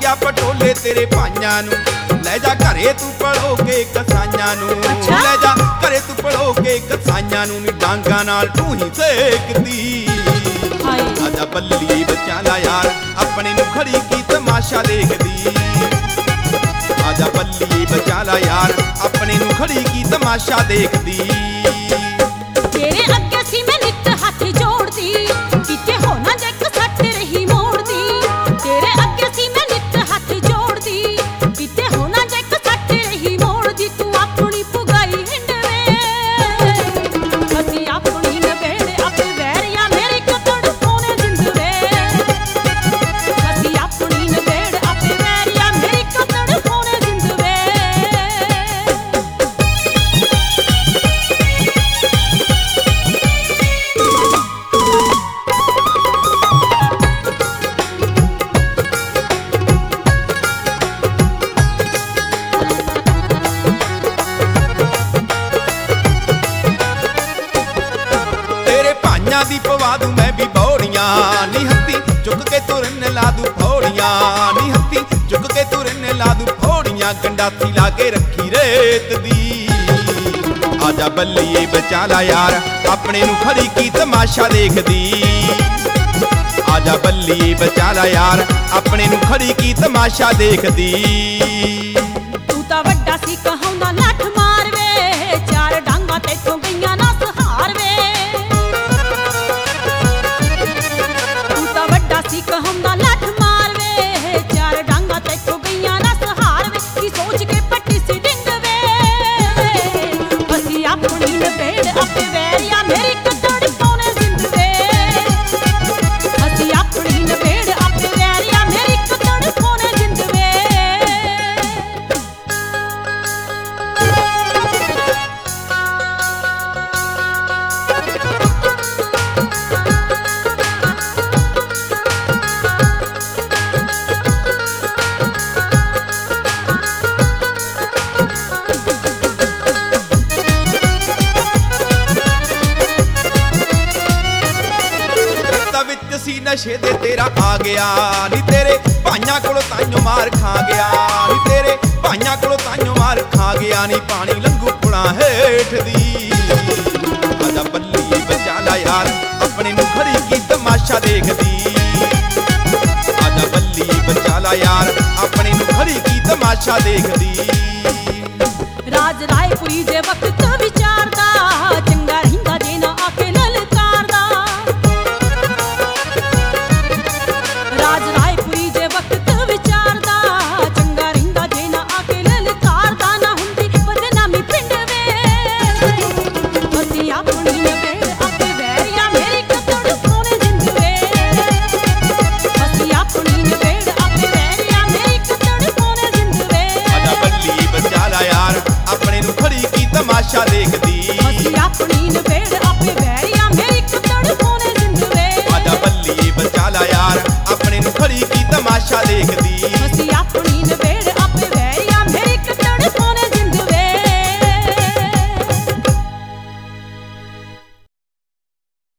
ਗਿਆ ਪਟੋਲੇ ਤੇਰੇ ਭਾਈਆਂ ਨੂੰ, ਲੈ ਜਾ ਘਰੇ ਤੂੰ ਪੜੋ ਕੇ ਕਸਾਈਆਂ ਨੂੰ, ਲੈ ਜਾ ਘਰੇ ਤੂੰ ਪੜੋ ਕੇ ਕਸਾਈਆਂ ਨੂੰ, ਨੀ ਡਾਂਗਾਂ ਨਾਲ ਤੂੰ ਹੀ ਸੇਕਦੀ। ਆਜਾ ਬੱਲੀਏ ਬਚਾ ਲਾ ਯਾਰ ਆਪਣੇ ਨੂੰ ਖੜੀ ਕੀ ਤਮਾਸ਼ਾ ਦੇਖਦੀ। ਆਜਾ ਬੱਲੀਏ ਬਚਾ ਲਾ ਯਾਰ ਆਪਣੇ ਨੂੰ ਖੜੀ ਕੀ ਤਮਾਸ਼ਾ ਦੇਖਦੀ। ਤੇਰੇ ਅੱਗੇ ਸੀ ਮੈਂ ਨਿੱਤ ਹੱਥ ਜੋੜਦੀ, ਕਿਤੇ ਹੋ ਨਾ ਜੱਕ ਸੱਟ ਰਹੀ ਮੋੜਦੀ। ਤੇਰੇ ਅੱਗੇ ਸੀ ਮੈਂ ਨਿੱਤ ਹੱਥ ਜੋੜਦੀ, ਕਿਤੇ ਹੋ ਨਾ ਜੱਕ ਸੱਟ ਰਹੀ ਮੋੜਦੀ। ਤੂੰ ਆਪਣੀ ਪੁਗਾਈ ਹਿੰਡਵੇ, ਅਸੀਂ ਆਪਣੀ ਨਵੇੜ ਆਪੇ ਵੈਰੀਆ ਮੇਰੀ ਕਤੜ ਕੋਨੇ ਜਿੰਦਵੇ। ਅਸੀਂ ਆਪਣੀ ਨਵੇੜ ਆਪੇ ਵੈਰੀਆ ਮੇਰੀ ਕਤੜ ਕੋਨੇ ਜਿੰਦਵੇ। ਤੇਰੇ ਭਾਈਆਂ ਦੀ ਪਵਾ ਦੂੰ ਮੈਂ ਵੀ ਬੌੜੀਆਂ, ਨੀ ਹੱਥੀ ਚੁੱਕ ਕੇ ਤੁਰਨ ਲਾ ਦੂੰ ਫੌੜੀਆਂ। ਨੀ ਹੱਥੀ ਚੁੱਕ ਕੇ ਤੁਰਨ ਲਾ ਦੂੰ ਫੌੜੀਆਂ, ਗੰਡਾਸੀ ਲਾ ਕੇ ਰੱਖੀ ਰੇਤ ਦੀ। ਆਜਾ ਬੱਲੀਏ ਬਚਾ ਲਾ ਯਾਰ ਆਪਣੇ ਨੂੰ ਖੜੀ ਕੀ ਤਮਾਸ਼ਾ ਦੇਖਦੀ। ਆਜਾ ਬੱਲੀਏ ਬਚਾ ਲਾ ਯਾਰ ਆਪਣੇ ਨੂੰ ਖੜੀ ਕੀ ਤਮਾਸ਼ਾ ਦੇਖਦੀ। ਤੂੰ ਤਾਂ ਵੱਡਾ ਸੀ ਕਹਾਉਂਦਾ ਲੱਠ ਮਾਰ ਵੇ, ਚਾਰ ਡਾਂਗਾਂ ਤੇਥੋਂ ਗਈਆਂ ਨਾ ਸਹਾਰ ਵੇ। ਤੂੰ ਤਾਂ ਵੱਡਾ ਸੀ ਕਹਾਉਂਦਾ ਲੱਠ ਮਾਰ ਵੇ, ਚਾਰ ਡਾਂਗਾਂ ਤੇਥੋਂ ਗਈਆਂ ਨਾ ਸਹਾਰ ਵੇ। ਕੀ ਸੋਚ ਕੇ ਪੱਟੀ ਸੀ ਡਿੰਗ ਵੇ, ਅਸੀਂ ਆਪਣੀ ਨਵੇੜ ਆਪੇ ਵੈਰੀਆ ਮੇਰੀ ਕਤੜ ਕੋਨੇ ਜਿੰਦ ਵੇ। ਅਸੀਂ ਆਪਣੀ ਨਵੇੜ ਆਪੇ ਵੈਰੀਆ ਮੇਰੀ ਕਤੜ ਕੋਨੇ ਜਿੰਦ ਵੇ। ਰਸਤਾ ਵਿੱਚ ਸੀ ਨਸ਼ੇ ਦੇ ਤੇਰਾ ਆ ਗਿਆ, ਨੀ ਤੇਰੇ ਭਾਈਆਂ ਕੋਲੋਂ ਤਾਈਓ ਮਾਰ ਖਾ ਗਿਆ। ਨੀ ਤੇਰੇ ਭਾਈਆਂ ਕੋਲੋਂ ਤਾਈਓ ਮਾਰ ਖਾ ਗਿਆ, ਨੀ ਪਾਣੀ ਲੰਘੂ ਪੁਣਾ ਹੇਠ ਦੀ। ਆਜਾ ਬੱਲੀਏ ਬਚਾ ਲਾ ਯਾਰ ਆਪਣੇ ਨੂੰ ਖੜੀ ਕੀ ਤਮਾਸ਼ਾ ਦੇਖਦੀ। ਆਜਾ ਬੱਲੀਏ ਬਚਾ ਲਾ ਯਾਰ ਆਪਣੇ ਨੂੰ ਖੜੀ ਕੀ ਤਮਾਸ਼ਾ ਦੇਖਦੀ। ਰਾਜ ਰਾਏਪੁਰੀ ਦੇ ਵਕਤ